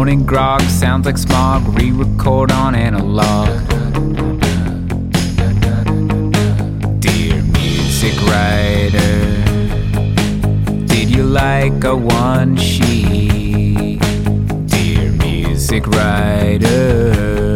Morning grog sounds like smog, re-record on analog. Dear music writer, did you like a one sheet? Dear music writer,